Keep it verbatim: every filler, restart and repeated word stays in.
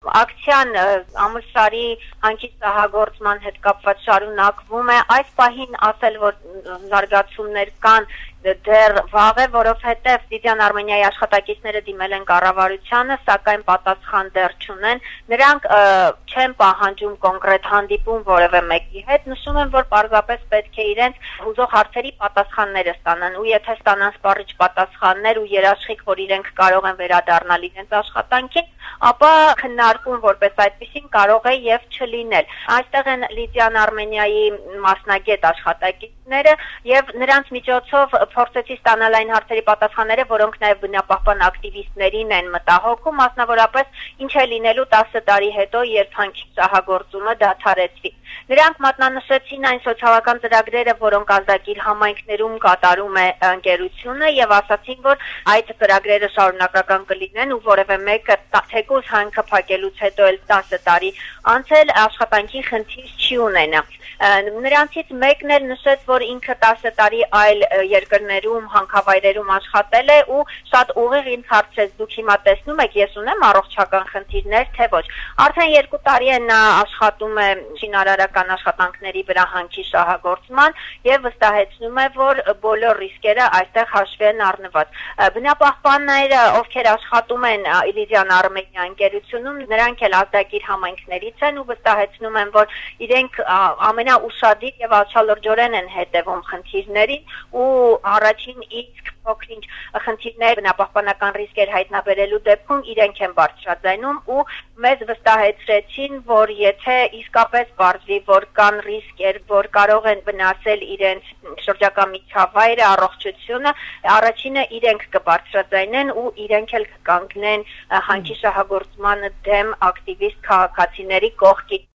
Ակցիան Ամուլսարի հանքի սահագործման հետ կապված շարունակվում է, այս պահին ասել, որ զարգացումներ կան դեռ վաղ է, որովհետև Լիդիան Արմենիայի աշխատակիցները դիմել են կառավարությանը, սակայն պատասխան դեռ չունեն, նրանք չեն պահանջում կոնկրետ հանդիպում որևէ մեկի հետ, նշում են, որ պարզապես պետք է իրենց հուզող հարցերի պատասխանները ստանան, ու եթե ստանան սպառիչ պատասխաններ ու երաշխիք, որ իրենք կարող են վերադառնալ իրենց աշխատանքին, ապա քննարկում որպես այդպեսին կարող է եւ չլինել։ Այստեղ են Լիդիան Արմենիայի մասնագետ աշխատակիցները եւ նրանց միջոցով փորձեցի ստանալ այն հարցերի պատասխանները, որոնք նաև բնապահպան ակտիվիստներին են մտահոգում, մասնավորապես ինչ է լինելու տասը տարի հետո, երբ հանքի շահագործումը դադարեցվի։ Նրանք մատնանշեցին այն սոցիալական ծրագրերը, որոնք ազդագիր համայնքներում կատարում է ընկերությունը եւ ասացին, որ այդ ծրագրերը շարունակական կլինեն ու որևէ մեկը թեկուզ հանքը փակելուց հետո էլ տասը տարի անցել աշխատանքի խնդիր չի ունենա։ Նրանցից մեկն էլ նշեց, որ ինքը տասը տարի այլ երկրներում, հանքավայրերում աշխատել է ու շատ ուղիղ ինձ հարցրեց, դուք հիմա տեսնում եք, ես ունեմ առողջական խնդիրներ, թե ոչ։ Արդեն երկու տարի է նա աշխատում է շինարարական աշխատանքների վրա հանքի շահագործման եւ վստահեցնում է, որ բոլոր ռիսկերը այստեղ հաշվի են առնված։ Բնապահպանները, ովքեր աշխատում են Լիդիան Արմենիա ընկերությունում, նրանք էլ ազդագիր համայնքներից են ու վստահեցնում են, որ իրենք ամենաուշադիր եւ աջալրջորեն են հետևում խնդիրներին ու առաջին իսկ փոքրինչ խնդիրներ բնապահպանական ռիսկեր հայտնաբերելու դեպքում իրենք են բարձրաձայնում ու մեզ վստահեցրեցին, որ եթե իսկապես պարզվի, որ կան ռիսկեր, որ կարող են վնասել իրենց շրջակա միջավայրը, առողջությունը, առաջինը իրենք կբարձրաձայնեն ու իրենք էլ կկանգնեն հանքի շահագործման դեմ ակտիվիստ քաղաքացիների կողքին։